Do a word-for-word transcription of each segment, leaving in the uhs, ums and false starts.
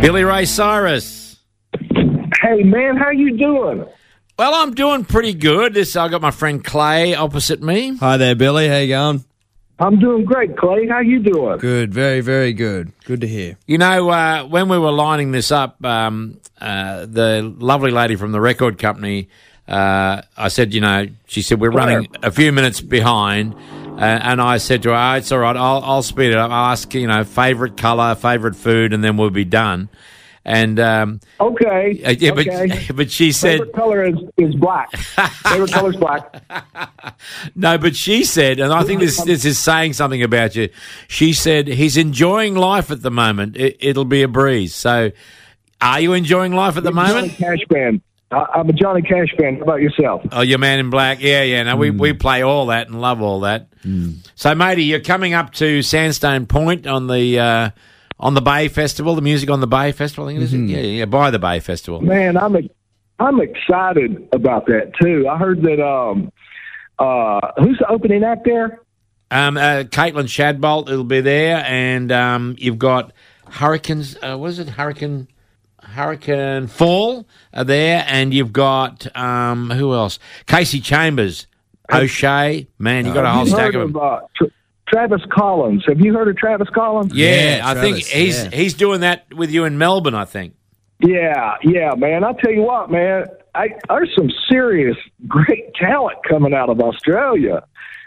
Billy Ray Cyrus. Hey, man, how you doing? Well, I'm doing pretty good. This I got my friend Clay opposite me. Hi there, Billy. How you going? I'm doing great, Clay. How you doing? Good, very, very good. Good to hear. You know, uh, when we were lining this up, um, uh, the lovely lady from the record company, uh, I said, you know, she said, we're Claire. running a few minutes behind. Uh, and I said to her, oh, it's all right, I'll, I'll speed it up. I'll ask, you know, favourite colour, favourite food, and then we'll be done. And um, Okay. uh, yeah, okay. but but she said Favorite color is, is black. Favorite color is black. no, but she said, and I think this this is saying something about you. She said he's enjoying life at the moment. It, it'll be a breeze. So, are you enjoying life at the moment? Johnny Cash fan. I, I'm a Johnny Cash fan. How about yourself? Oh, you're Man in Black. Yeah, yeah. No, we, we play all that and love all that. Mm. So, matey, you're coming up to Sandstone Point on the uh, on the Bay Festival, the Music on the Bay Festival. I think it is. Mm-hmm. Yeah, yeah, by the Bay Festival. Man, I'm a, I'm excited about that too. I heard that. Um, uh, who's the opening act there? Um, uh, Caitlin Shadbolt will be there, and um, you've got Hurricanes. Uh, what is it? Hurricane. Hurricane Fall are there, and you've got um, who else? Casey Chambers, O'Shea. Man, you got a whole Have you stack heard of them. of uh, Tra- Travis Collins. Have you heard of Travis Collins? Yeah, Yeah, I think Travis, he's yeah. he's doing that with you in Melbourne. I think. Yeah, yeah, man. I tell you what, man. I, there's some serious great talent coming out of Australia,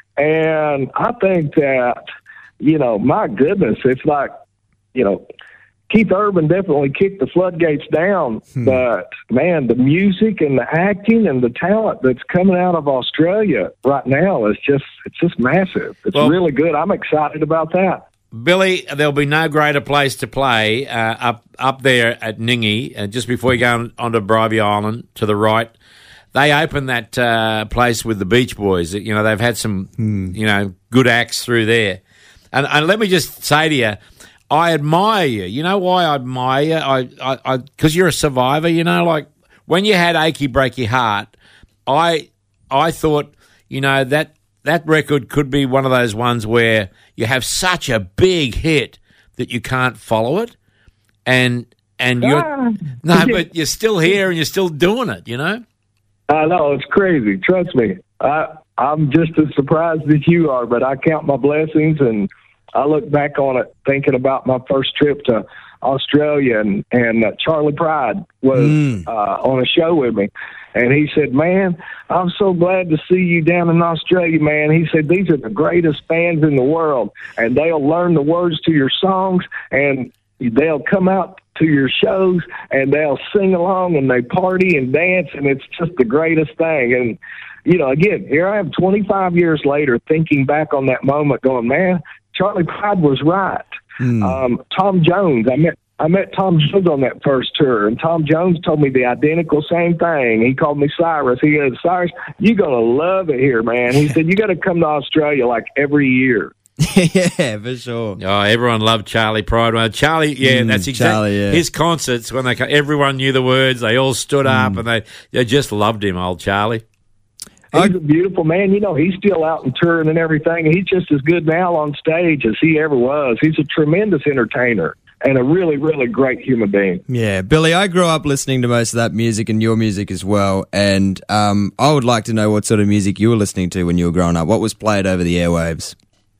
and I think that you know, my goodness, it's like you know. Keith Urban definitely kicked the floodgates down, Hmm. but man, the music and the acting and the talent that's coming out of Australia right now is just, it's just massive. It's Well- really good. I'm excited about that. Billy, there'll be no greater place to play uh, up up there at Ningi, uh, just before you go on, onto Bribey Island to the right. They opened that uh, place with the Beach Boys. You know, they've had some, you know, good acts through there. And, and let me just say to you, I admire you. You know why I admire you? I, I, I, because you're a survivor. You know, like when you had "Achy Breaky Heart," I, I thought, you know, that that record could be one of those ones where you have such a big hit that you can't follow it, and and you're Ah. no, but you're still here and you're still doing it. You know. I know, it's crazy. Trust me. I, I'm just as surprised as you are, but I count my blessings, and I look back on it thinking about my first trip to Australia, and, and uh, Charlie Pride was Mm. uh, on a show with me. And he said, man, I'm so glad to see you down in Australia, man. He said, these are the greatest fans in the world, and they'll learn the words to your songs, and they'll come out to your shows, and they'll sing along, and they party and dance, and it's just the greatest thing. And, you know, again, here I am twenty-five years later thinking back on that moment going, man, Charlie Pride was right. Mm. Um, Tom Jones, I met I met Tom Jones on that first tour, and Tom Jones told me the identical same thing. He called me Cyrus. He goes, Cyrus, you're going to love it here, man. He said, you got to come to Australia like every year. Yeah, for sure. Oh, everyone loved Charlie Pride. Well, Charlie, yeah, Mm, that's exactly Charlie, yeah. his concerts when they co- everyone knew the words. They all stood up Mm. and they they just loved him, old Charlie. He's a beautiful man. You know, he's still out and touring and everything. He's just as good now on stage as he ever was. He's a tremendous entertainer and a really, really great human being. Yeah, Billy, I grew up listening to most of that music and your music as well, and um, I would like to know what sort of music you were listening to when you were growing up. What was played over the airwaves?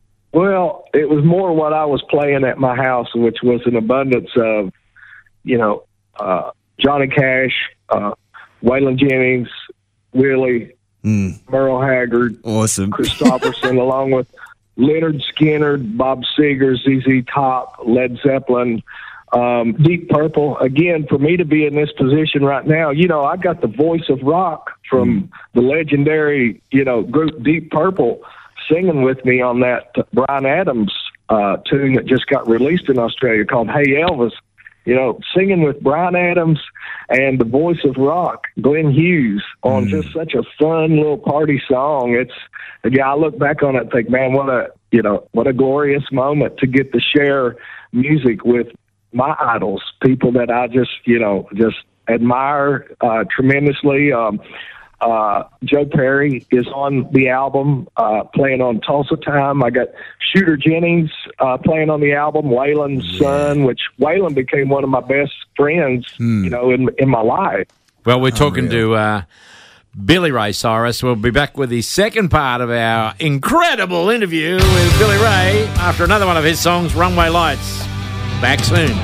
Well, it was more what I was playing at my house, which was an abundance of, you know, uh, Johnny Cash, uh, Waylon Jennings, Willie, Mm, Merle Haggard, awesome. Christopherson, along with Leonard Skinner, Bob Seger, Z Z Top, Led Zeppelin, um, Deep Purple. Again, for me to be in this position right now, you know, I got the voice of rock from the legendary, you know, group Deep Purple singing with me on that Bryan Adams uh, tune that just got released in Australia called Hey Elvis. You know, singing with Bryan Adams and the voice of rock, Glenn Hughes, on Mm. just such a fun little party song. It's, again, I look back on it and think, man, what a, you know, what a glorious moment to get to share music with my idols, people that I just, you know, just admire uh, tremendously. Um, Uh, Joe Perry is on the album, uh, playing on Tulsa Time. I got Shooter Jennings uh, playing on the album, Waylon's yeah. son, which Waylon became one of my best friends, hmm. you know, in in my life. Well, we're talking Unreal. to uh, Billy Ray Cyrus. We'll be back with the second part of our incredible interview with Billy Ray after another one of his songs, Runway Lights. Back soon.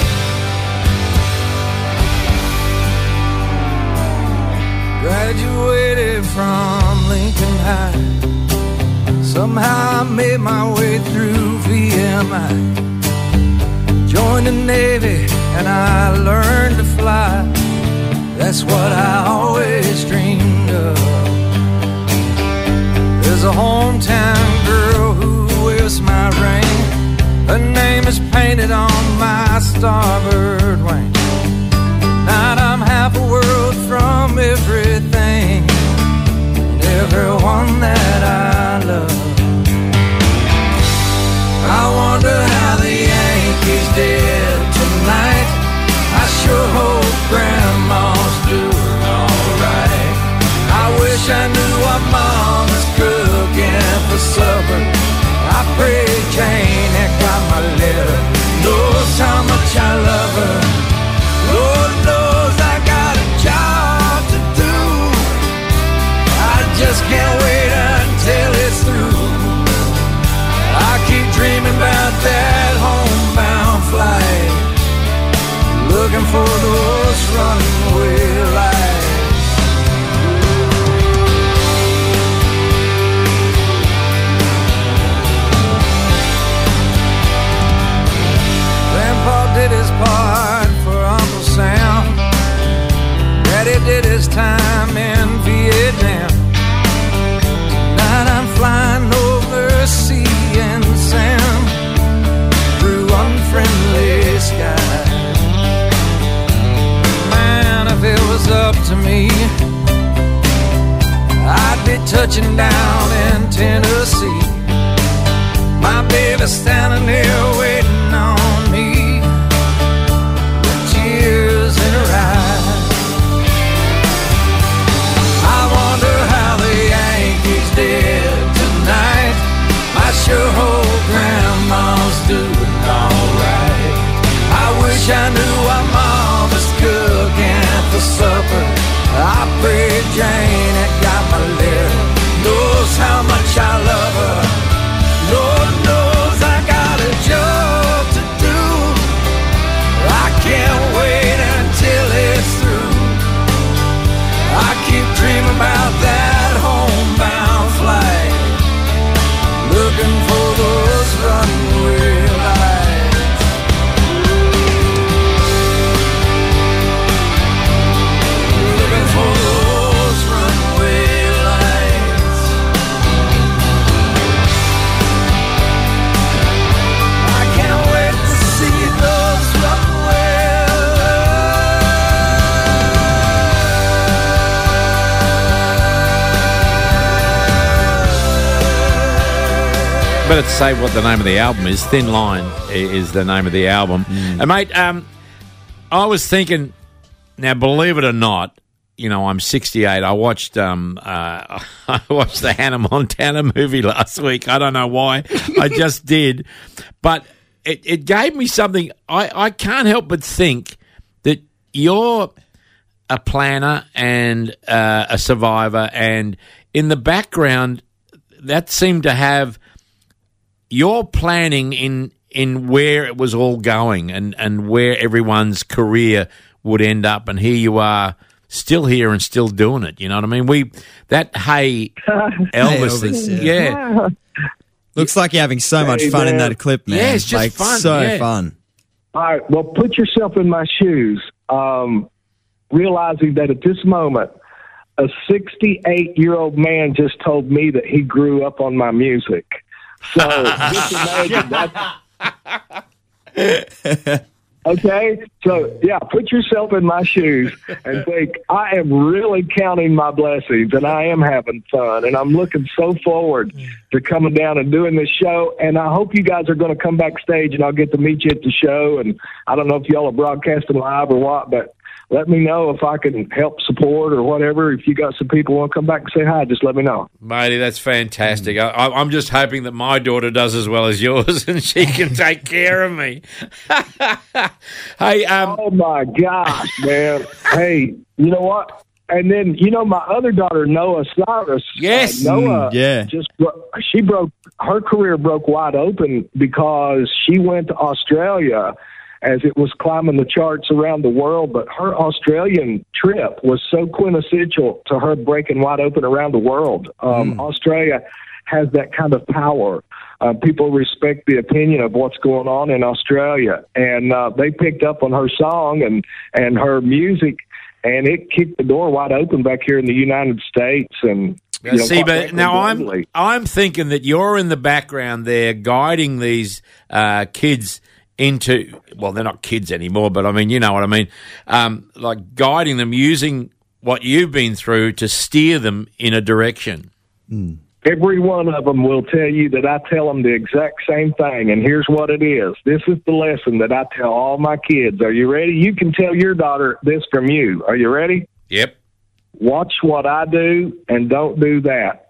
Graduated from Lincoln High. Somehow I made my way through V M I. Joined the Navy and I learned to fly. That's what I always dreamed of. There's a hometown girl who wears my ring. Her name is painted on my starboard wing. Now I'm half a world from everything and everyone that I love. I wonder how the Yankees did tonight. I sure hope Grandma's doing alright. I wish I knew what Mama's cooking for supper. I pray Jane that got my letter knows how much I love her. Lord knows I got a job to do. I just can't wait until it's through. I keep dreaming about that homebound flight, looking for those runaway lights. Grandpa did his part for Uncle Sam. Daddy did his time in Vietnam. Tonight I'm flying over sea and sand through unfriendly skies. Man, if it was up to me, I'd be touching down in Tennessee. My baby's standing here waiting on me, with tears in her eyes. I wonder how the Yankees did tonight. I sure hope Grandma's doing alright. I wish I knew what Mama's cooking for supper. I pray Jane that got my letter knows how much I love her. Lord knows I got a job to do. I can't wait until it's through. I keep dreaming about that homebound flight, looking for those runaway lights. Looking for those runaway lights. I can't wait to see those runaway lights. Better to say what the name of the album is. Thin Line is the name of the album. Mm. And mate, um, I was thinking, now believe it or not, you know, I'm sixty-eight. I watched um, uh, I watched the Hannah Montana movie last week. I don't know why. I just did. But it, it gave me something. I, I can't help but think that you're a planner and uh, a survivor, and in the background, that seemed to have your planning in in where it was all going and, and where everyone's career would end up, and here you are, still here and still doing it. You know what I mean? We that hey Elvis, Hey, Elvis, thing, yeah. yeah. Looks like you're having so much Hey, fun in man. that clip, man. Yeah, it's just like, fun, so yeah. fun. All right, well, put yourself in my shoes, um, realizing that at this moment, a sixty-eight-year-old man just told me that he grew up on my music. So just imagine that. Okay, so yeah, put yourself in my shoes and think, I am really counting my blessings, and I am having fun, and I'm looking so forward to coming down and doing this show. And I hope you guys are going to come backstage, and I'll get to meet you at the show. And I don't know if y'all are broadcasting live or what, but let me know if I can help support or whatever. If you got some people want to come back and say hi, just let me know. Matey, that's fantastic. I, I'm just hoping that my daughter does as well as yours and she can take care of me. Hey, um, oh, my gosh, man. Hey, you know what? And then, you know, my other daughter, Noah Cyrus. Yes. Uh, Noah, Mm, yeah. just bro- she broke, her career broke wide open because she went to Australia as it was climbing the charts around the world. But her Australian trip was so quintessential to her breaking wide open around the world. Um, mm. Australia has that kind of power. Uh, people respect the opinion of what's going on in Australia. And uh, they picked up on her song and, and her music, and it kicked the door wide open back here in the United States. And you know, see, but now I'm I'm thinking that you're in the background there guiding these uh, kids into, well, they're not kids anymore, but I mean, you know what I mean, um, like guiding them using what you've been through to steer them in a direction. Mm. Every one of them will tell you that I tell them the exact same thing, and here's what it is. This is the lesson that I tell all my kids. Are you ready? You can tell your daughter this from you. Are you ready? Yep. Watch what I do and don't do that.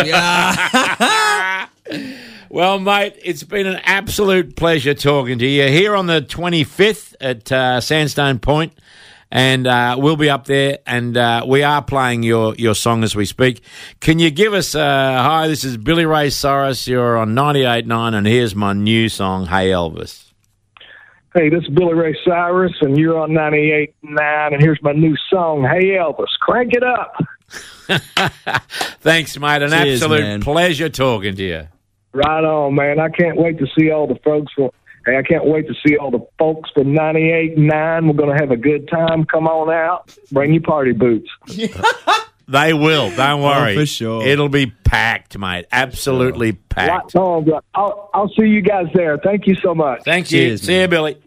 Yeah. Well, mate, it's been an absolute pleasure talking to you here on the twenty-fifth at uh, Sandstone Point, and uh, we'll be up there, and uh, we are playing your, your song as we speak. Can you give us, uh, hi, this is Billy Ray Cyrus, you're on ninety-eight point nine, and here's my new song, Hey Elvis. Hey, this is Billy Ray Cyrus, and you're on ninety-eight point nine, and here's my new song, Hey Elvis. Crank it up. Thanks, mate. An Cheers, absolute man. pleasure talking to you. Right on, man. I can't wait to see all the folks from, hey, I can't wait to see all the folks from ninety-eight point nine. We're going to have a good time. Come on out. Bring your party boots. They will. Don't worry. Oh, for sure. It'll be packed, mate. Absolutely packed. Right on. I'll, I'll see you guys there. Thank you so much. Thank you. Cheers, See man. you, Billy.